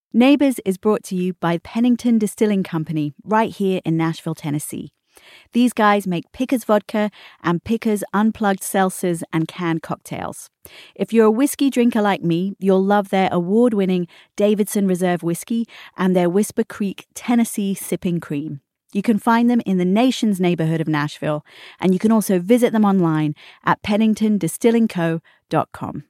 Neighbors is brought to you by Pennington Distilling Company right here in Nashville, Tennessee. These guys make Pickers Vodka and Pickers Unplugged Seltzers and canned cocktails. If you're a whiskey drinker like me, you'll love their award-winning Davidson Reserve Whiskey and their Whisper Creek Tennessee Sipping Cream. You can find them in the nation's neighborhood of Nashville, and you can also visit them online at penningtondistillingco.com.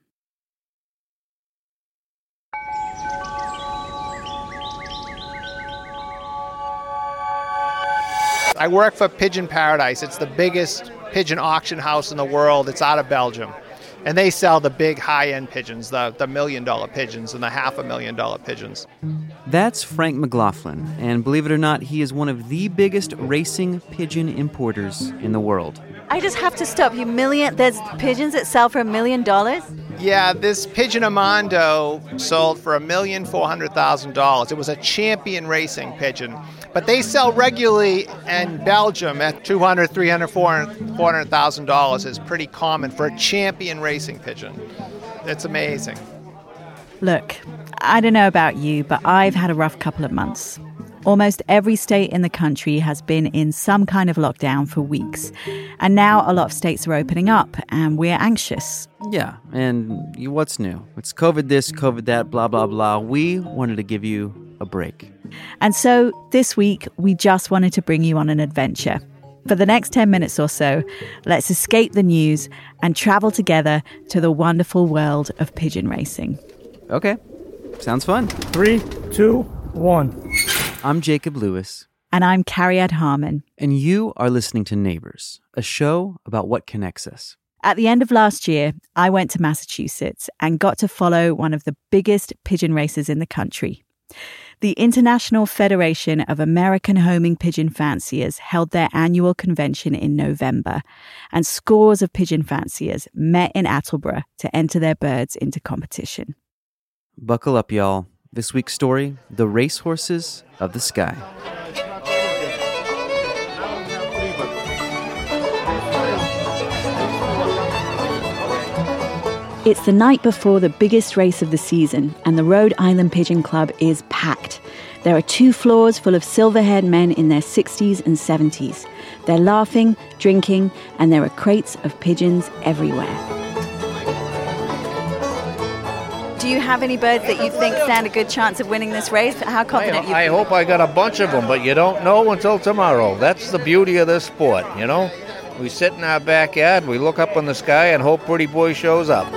I work for Pigeon Paradise. It's the biggest pigeon auction house in the world. It's out of Belgium. And they sell the big high-end pigeons, the $1 million pigeons and the $500,000 pigeons. That's Frank McLaughlin, and believe it or not, he is one of the biggest racing pigeon importers in the world. I just have to stop you. There's pigeons that sell for $1 million? Yeah, this pigeon Armando sold for $1,400,000. It was a champion racing pigeon. But they sell regularly in Belgium at $200,000, $300,000, $400,000 is pretty common for a champion racing pigeon. It's amazing. Look, I don't know about you, but I've had a rough couple of months. Almost every state in the country has been in some kind of lockdown for weeks. And now a lot of states are opening up, and we're anxious. Yeah, and what's new? It's COVID this, COVID that, blah, blah, blah. We wanted to give you a break. And so this week, we just wanted to bring you on an adventure. For the next 10 minutes or so, let's escape the news and travel together to the wonderful world of pigeon racing. Okay, sounds fun. 3, 2, 1. I'm Jacob Lewis. And I'm Cariad Harmon. And you are listening to Neighbors, a show about what connects us. At the end of last year, I went to Massachusetts and got to follow one of the biggest pigeon races in the country. The International Federation of American Homing Pigeon Fanciers held their annual convention in November, and scores of pigeon fanciers met in Attleboro to enter their birds into competition. Buckle up, y'all. This week's story, The Racehorses of the Sky. It's the night before the biggest race of the season, and the Rhode Island Pigeon Club is packed. There are 2 floors full of silver-haired men in their 60s and 70s. They're laughing, drinking, and there are crates of pigeons everywhere. Do you have any birds that you think stand a good chance of winning this race? How confident you? I hope I got a bunch of them, but you don't know until tomorrow. That's the beauty of this sport, you know? We sit in our backyard, we look up in the sky and hope Pretty Boy shows up.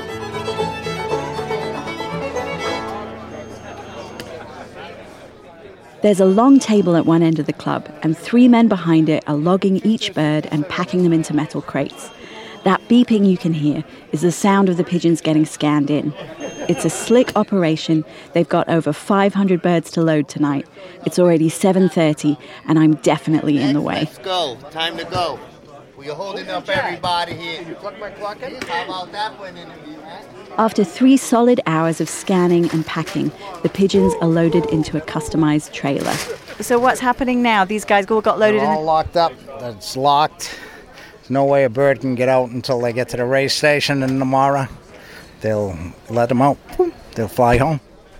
There's a long table at one end of the club, and 3 men behind it are logging each bird and packing them into metal crates. That beeping you can hear is the sound of the pigeons getting scanned in. It's a slick operation. They've got over 500 birds to load tonight. It's already 7:30, and I'm definitely in the way. Let's go. Time to go. Well, you're holding up everybody here. You pluck my clock in? How about that for an interview, man? After 3 solid hours of scanning and packing, the pigeons are loaded into a customized trailer. So what's happening now? These guys all got loaded They're all locked up. It's locked. There's no way a bird can get out until they get to the race station, and tomorrow they'll let them out. They'll fly home.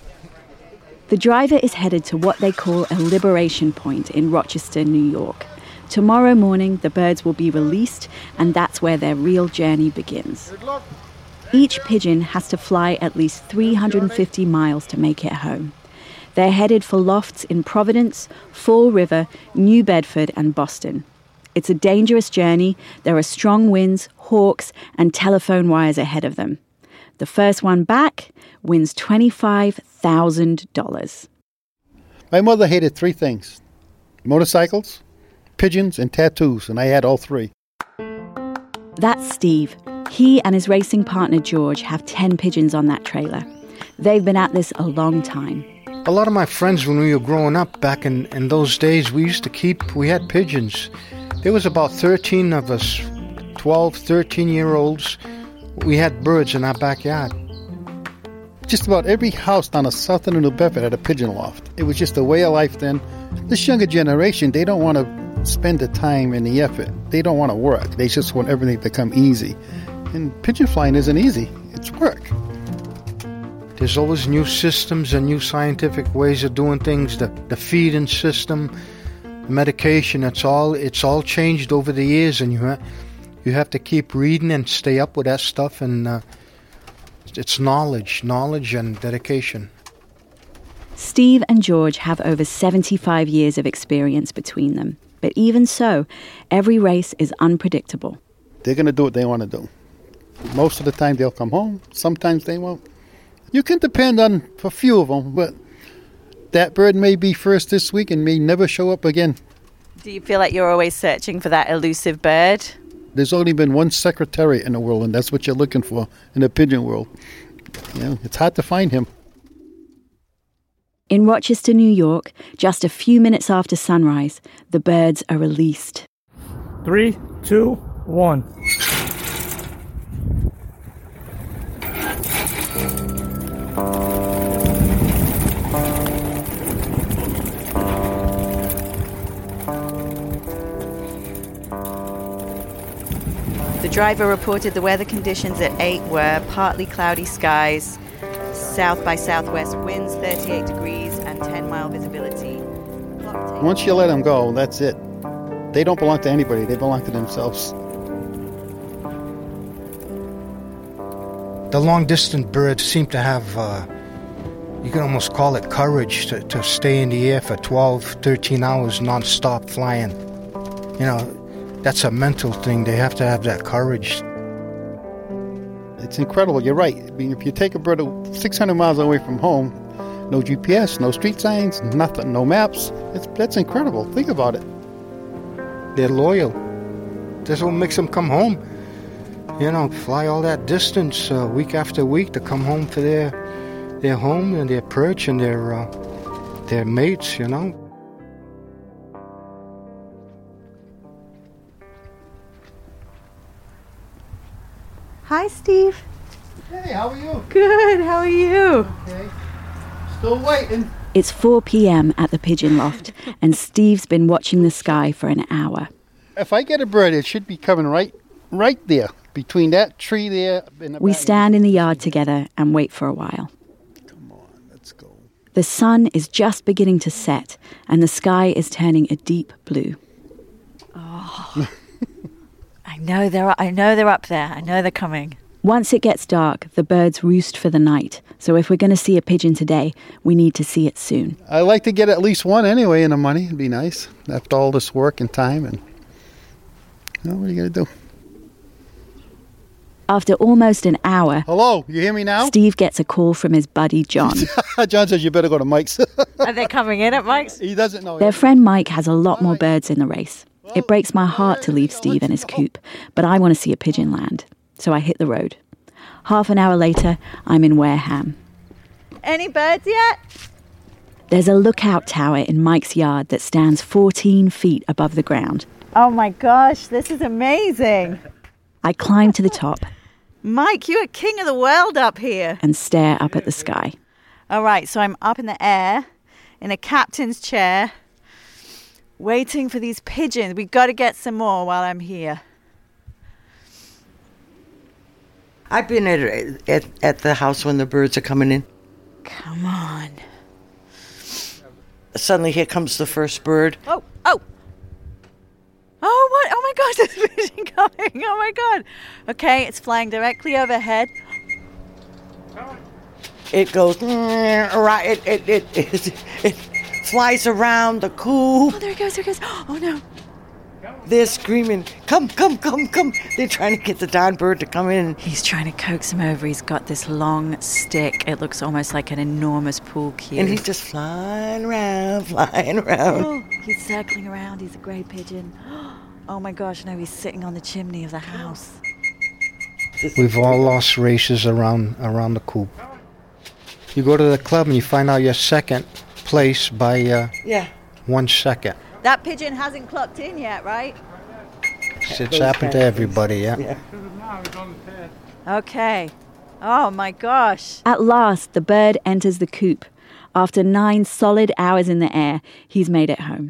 The driver is headed to what they call a liberation point in Rochester, New York. Tomorrow morning, the birds will be released, and that's where their real journey begins. Each pigeon has to fly at least 350 miles to make it home. They're headed for lofts in Providence, Fall River, New Bedford, and Boston. It's a dangerous journey. There are strong winds, hawks, and telephone wires ahead of them. The first one back wins $25,000. My mother hated 3 things: motorcycles, pigeons, and tattoos, and I had all 3. That's Steve. He and his racing partner George have 10 pigeons on that trailer. They've been at this a long time. A lot of my friends, when we were growing up back in those days, we had pigeons. There was about 13 of us, 12, 13-year-olds. We had birds in our backyard. Just about every house down the south end of New Bedford had a pigeon loft. It was just a way of life then. This younger generation, they don't want to spend the time and the effort. They don't want to work. They just want everything to come easy. And pigeon flying isn't easy. It's work. There's always new systems and new scientific ways of doing things. The feeding system, the medication, it's all changed over the years, and you have to keep reading and stay up with that stuff. And it's knowledge and dedication. Steve and George have over 75 years of experience between them. But even so, every race is unpredictable. They're going to do what they want to do. Most of the time they'll come home. Sometimes they won't. You can depend on a few of them, but that bird may be first this week and may never show up again. Do you feel like you're always searching for that elusive bird? There's only been one secretariat in the world, and that's what you're looking for in the pigeon world. It's hard to find him. In Rochester, New York, just a few minutes after sunrise, the birds are released. 3, 2, 1. The driver reported the weather conditions at 8 were partly cloudy skies, south by southwest winds, 38 degrees, and 10-mile visibility. Once you let them go, that's it. They don't belong to anybody. They belong to themselves. The long-distance birds seem to have, you can almost call it courage to stay in the air for 12, 13 hours non-stop flying. That's a mental thing. They have to have that courage. It's incredible. You're right. I mean, if you take a bird 600 miles away from home, no GPS, no street signs, nothing, no maps, that's incredible. Think about it. They're loyal. That's what makes them come home. Fly all that distance week after week to come home to their home and their perch and their mates, Hi, Steve. Hey, how are you? Good, how are you? Okay. Still waiting. It's 4 p.m. at the Pigeon Loft, and Steve's been watching the sky for an hour. If I get a bird, it should be coming right there, between that tree there. We stand in the yard together and wait for a while. Come on, let's go. The sun is just beginning to set, and the sky is turning a deep blue. Oh, I know they're up there. I know they're coming. Once it gets dark, the birds roost for the night. So if we're going to see a pigeon today, we need to see it soon. I like to get at least one anyway in the money. It'd be nice after all this work and time. And what are you going to do? After almost an hour... Hello, you hear me now? Steve gets a call from his buddy, John. John says you better go to Mike's. Are they coming in at Mike's? He doesn't know. Their friend Mike has a lot more birds in the race. It breaks my heart to leave Steve and his coop, but I want to see a pigeon land. So I hit the road. Half an hour later, I'm in Wareham. Any birds yet? There's a lookout tower in Mike's yard that stands 14 feet above the ground. Oh my gosh, this is amazing. I climb to the top. Mike, you are king of the world up here. And stare up at the sky. All right, so I'm up in the air, in a captain's chair, waiting for these pigeons. We've got to get some more while I'm here. I've been at the house when the birds are coming in. Come on. Suddenly here comes the first bird. Oh, what? Oh my gosh, there's a pigeon coming. Oh my God. Okay, it's flying directly overhead. It goes, right, it flies around the coop. Oh, there it goes. Oh no. They're screaming, come. They're trying to get the darn bird to come in. He's trying to coax him over. He's got this long stick. It looks almost like an enormous pool cue. And he's just flying around. Oh, he's circling around. He's a grey pigeon. Oh my gosh, no, he's sitting on the chimney of the house. We've all lost races around the coop. You go to the club and you find out you're second place by 1 second. That pigeon hasn't clocked in yet, right? It's happened to everybody, yeah. Okay. Oh my gosh. At last, the bird enters the coop. After 9 solid hours in the air, he's made it home.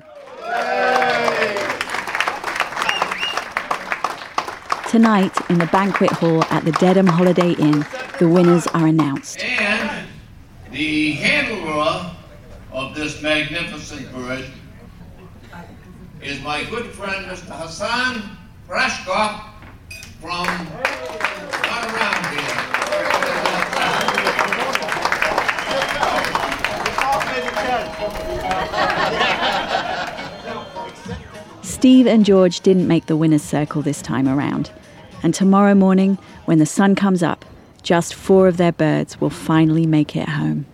Tonight, in the banquet hall at the Dedham Holiday Inn, the winners are announced. And The handler of this magnificent bird is my good friend, Mr. Hassan Brashkov from not around here. Steve and George didn't make the winner's circle this time around. And tomorrow morning, when the sun comes up, just 4 of their birds will finally make it home.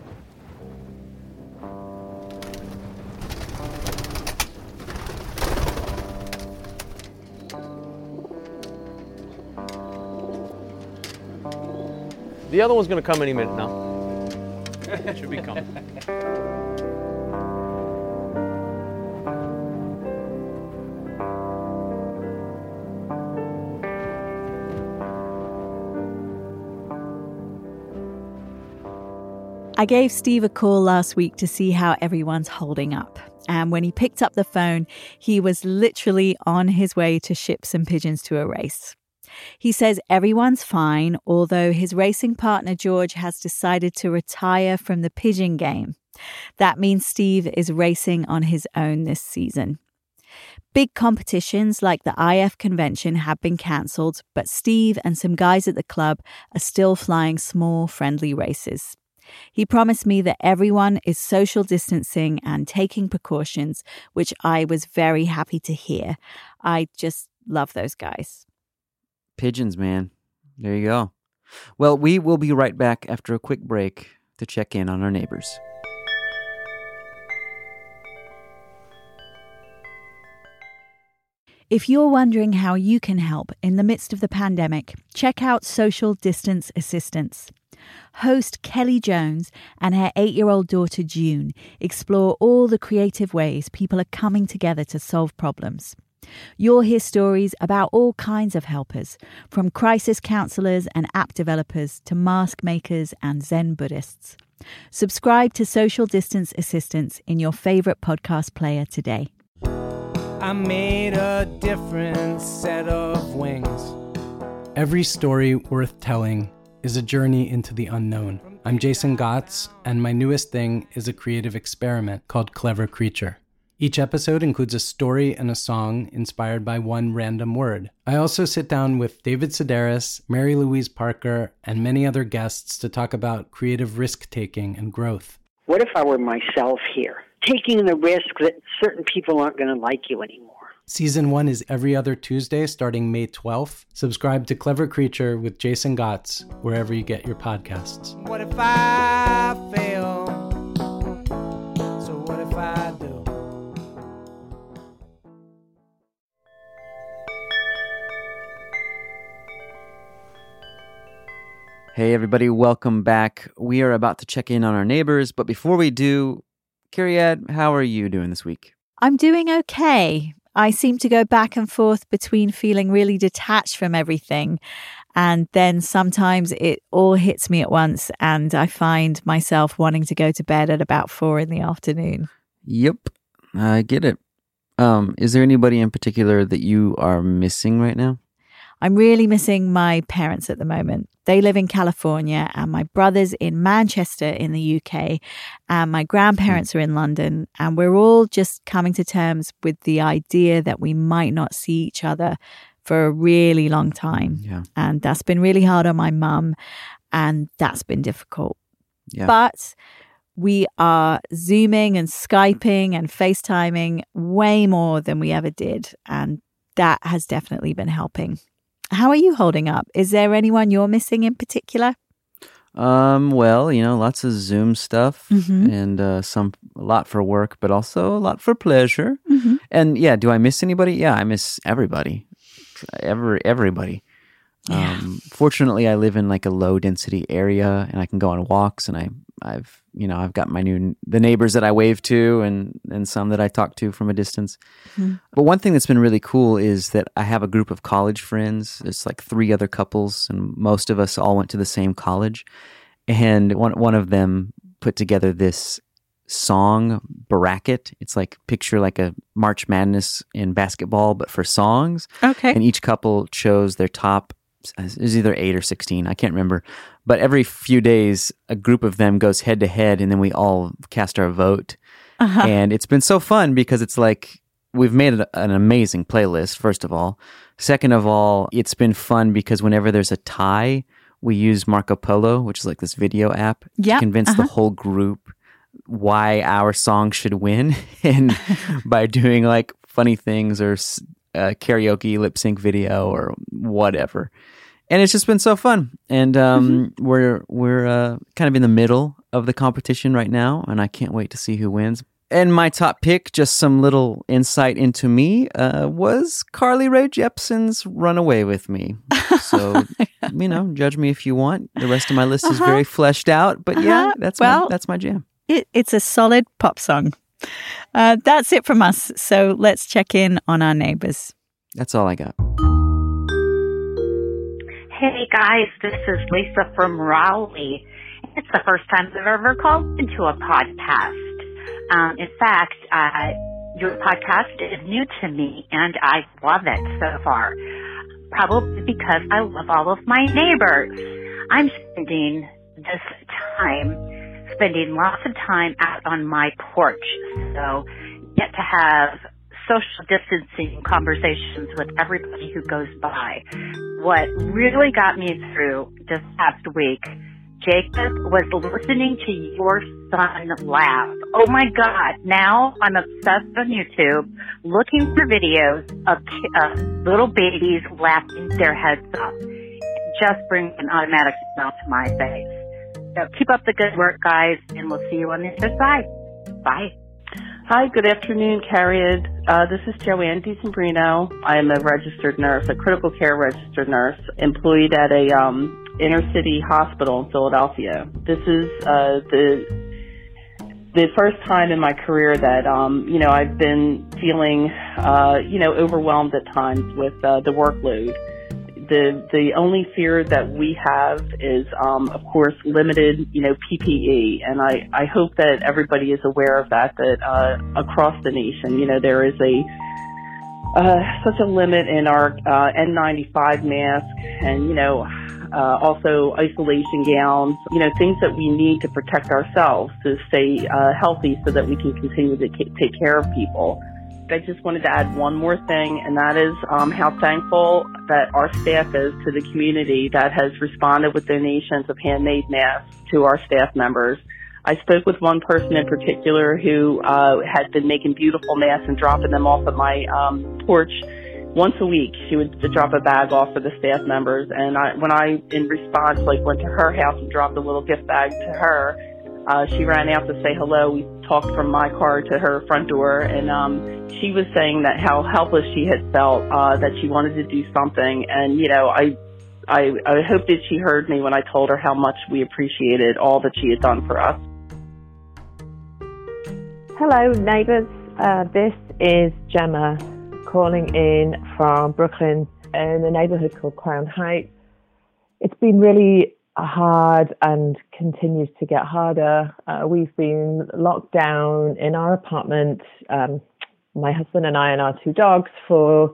The other one's going to come any minute now. Should be coming. I gave Steve a call last week to see how everyone's holding up. And when he picked up the phone, he was literally on his way to ship some pigeons to a race. He says everyone's fine, although his racing partner George has decided to retire from the pigeon game. That means Steve is racing on his own this season. Big competitions like the IF convention have been cancelled, but Steve and some guys at the club are still flying small, friendly races. He promised me that everyone is social distancing and taking precautions, which I was very happy to hear. I just love those guys. Pigeons, man. There you go. Well, we will be right back after a quick break to check in on our neighbors. If you're wondering how you can help in the midst of the pandemic, check out Social Distance Assistance. Host Kelly Jones and her 8-year-old daughter June explore all the creative ways people are coming together to solve problems. You'll hear stories about all kinds of helpers, from crisis counselors and app developers to mask makers and Zen Buddhists. Subscribe to Social Distance Assistance in your favorite podcast player today. I made a different set of wings. Every story worth telling is a journey into the unknown. I'm Jason Gotts, and my newest thing is a creative experiment called Clever Creature. Each episode includes a story and a song inspired by one random word. I also sit down with David Sedaris, Mary Louise Parker, and many other guests to talk about creative risk-taking and growth. What if I were myself here, taking the risk that certain people aren't going to like you anymore? Season 1 is every other Tuesday starting May 12th. Subscribe to Clever Creature with Jason Gotts wherever you get your podcasts. What if I fail? So what if I do? Hey everybody, welcome back. We are about to check in on our neighbors, but before we do, Kyriad, how are you doing this week? I'm doing okay. I seem to go back and forth between feeling really detached from everything, and then sometimes it all hits me at once and I find myself wanting to go to bed at about 4 p.m. Yep, I get it. Is there anybody in particular that you are missing right now? I'm really missing my parents at the moment. They live in California and my brother's in Manchester in the UK and my grandparents are in London, and we're all just coming to terms with the idea that we might not see each other for a really long time. Yeah. And that's been really hard on my mum, and that's been difficult. Yeah. But we are Zooming and Skyping and FaceTiming way more than we ever did, and that has definitely been helping. How are you holding up? Is there anyone you're missing in particular? Well, lots of Zoom stuff and a lot for work, but also a lot for pleasure. Mm-hmm. And yeah, do I miss anybody? Yeah, I miss everybody. Everybody. Yeah. Fortunately, I live in like a low density area and I can go on walks, and I've got the neighbors that I wave to and some that I talk to from a distance. Mm-hmm. But one thing that's been really cool is that I have a group of college friends. It's like 3 other couples, and most of us all went to the same college. And one of them put together this song bracket. It's like picture like a March Madness in basketball, but for songs. Okay. And each couple chose their top. It was either 8 or 16. I can't remember. But every few days, a group of them goes head to head, and then we all cast our vote. And it's been so fun because it's like we've made an amazing playlist, first of all. Second of all, it's been fun because whenever there's a tie, we use Marco Polo, which is like this video app, to convince the whole group why our song should win. And by doing like funny things or karaoke lip sync video or whatever. And it's just been so fun. And we're kind of in the middle of the competition right now, and I can't wait to see who wins. And my top pick, just some little insight into me, was Carly Rae Jepsen's Run Away With Me. So, judge me if you want. The rest of my list is very fleshed out. But yeah, that's my jam. It's a solid pop song. That's it from us. So let's check in on our neighbors. That's all I got. Hey guys, this is Lisa from Raleigh. It's the first time I've ever called into a podcast. In fact, your podcast is new to me and I love it so far. Probably because I love all of my neighbors. I'm spending lots of time out on my porch. So get to have social distancing conversations with everybody who goes by. What really got me through this past week, Jacob, was listening to your son laugh. Oh my God. Now I'm obsessed on YouTube looking for videos of little babies laughing their heads up. It just brings an automatic smile to my face. So keep up the good work, guys, and we'll see you on the other side. Bye. Hi, good afternoon, Carried. This is Joanne DeSimbrino. I am a registered nurse, a critical care registered nurse, employed at a inner city hospital in Philadelphia. This is the first time in my career that I've been feeling overwhelmed at times with the workload. The only fear that we have is, of course, limited, PPE. And I hope that everybody is aware of that across the nation, there is such a limit in our N95 mask and, also isolation gowns, things that we need to protect ourselves to stay healthy so that we can continue to take care of people. I just wanted to add one more thing, and that is how thankful that our staff is to the community that has responded with donations of handmade masks to our staff members. I spoke with one person in particular who had been making beautiful masks and dropping them off at my porch once a week. She would drop a bag off for the staff members, and when I, in response, went to her house and dropped a little gift bag to her, she ran out to say hello. We talked from my car to her front door, and she was saying that how helpless she had felt, that she wanted to do something. And, I hope that she heard me when I told her how much we appreciated all that she had done for us. Hello, neighbours. This is Gemma calling in from Brooklyn in a neighbourhood called Crown Heights. It's been really hard and continues to get harder. We've been locked down in our apartment, my husband and I and our two dogs, for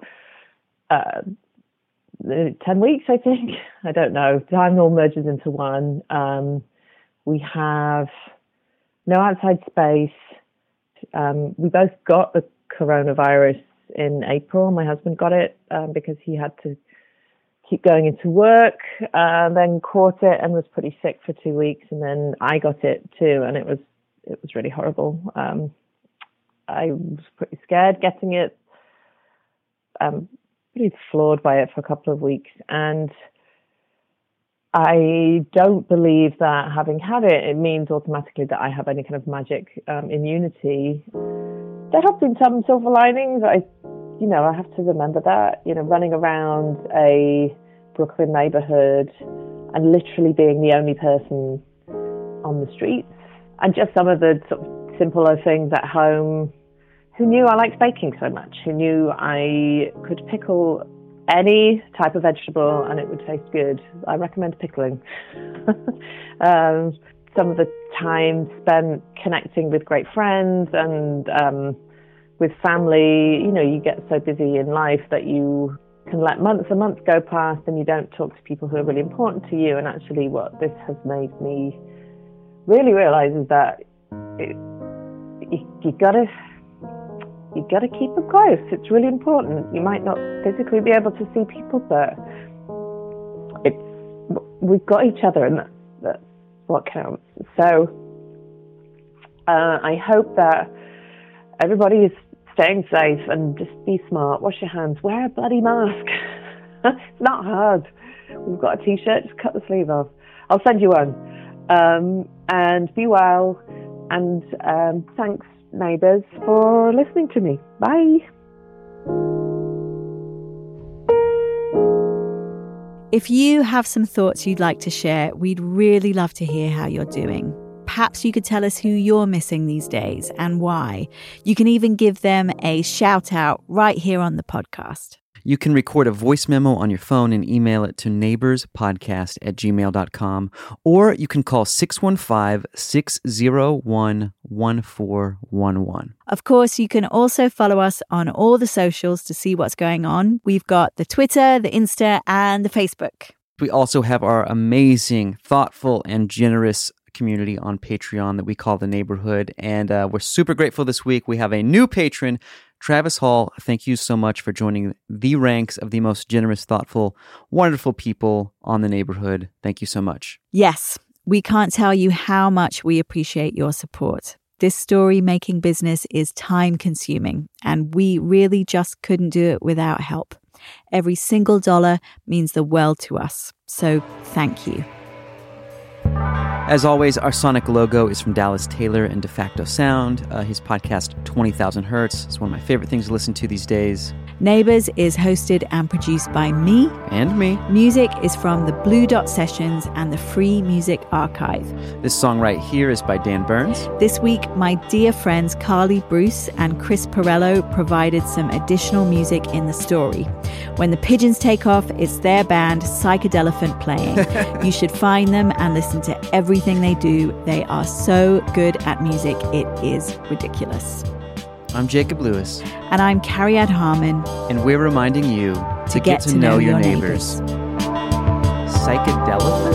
10 weeks, I think. I don't know. Time all merges into one. We have no outside space. We both got the coronavirus in April. My husband got it because he had to keep going into work, then caught it and was pretty sick for 2 weeks, and then I got it too, and it was really horrible. I was pretty scared getting it, pretty floored by it for a couple of weeks, and I don't believe that having had it, it means automatically that I have any kind of magic immunity. There have been some silver linings. I have to remember that, running around a Brooklyn neighborhood and literally being the only person on the streets, and just some of the sort of simpler things at home. Who knew I liked baking so much? Who knew I could pickle any type of vegetable and it would taste good? I recommend pickling. Some of the time spent connecting with great friends and with family. You get so busy in life that you can let months and months go past and you don't talk to people who are really important to you. And actually what this has made me really realize is that you gotta keep them close. It's really important. You might not physically be able to see people, but we've got each other, and that's what counts. So I hope that everybody is staying safe and just be smart. Wash your hands. Wear a bloody mask. It's not hard. We've got a t-shirt. Just cut the sleeve off. I'll send you one. And be well. And thanks, neighbours, for listening to me. Bye. If you have some thoughts you'd like to share, we'd really love to hear how you're doing. Perhaps you could tell us who you're missing these days and why. You can even give them a shout out right here on the podcast. You can record a voice memo on your phone and email it to neighborspodcast@gmail.com, or you can call 615-601-1411. Of course, you can also follow us on all the socials to see what's going on. We've got the Twitter, the Insta, and the Facebook. We also have our amazing, thoughtful, and generous community on Patreon that we call The Neighborhood, and we're super grateful this week. We have a new patron, Travis Hall. Thank you so much for joining the ranks of the most generous, thoughtful, wonderful people on The Neighborhood. Thank you so much. Yes, we can't tell you how much we appreciate your support. This story-making business is time-consuming, and we really just couldn't do it without help. Every single dollar means the world to us, so thank you. As always, our sonic logo is from Dallas Taylor and De Facto Sound. His podcast, 20,000 Hertz, is one of my favorite things to listen to these days. Neighbours is hosted and produced by me. And me. Music is from the Blue Dot Sessions and the Free Music Archive. This song right here is by Dan Burns. This week, my dear friends Carly Bruce and Chris Perello provided some additional music in the story. When the pigeons take off, it's their band, Psychedelephant, playing. You should find them and listen to everything they do. They are so good at music, it is ridiculous. I'm Jacob Lewis. And I'm Cariad Harmon. And we're reminding you to get to know your neighbors. Psychedelephant?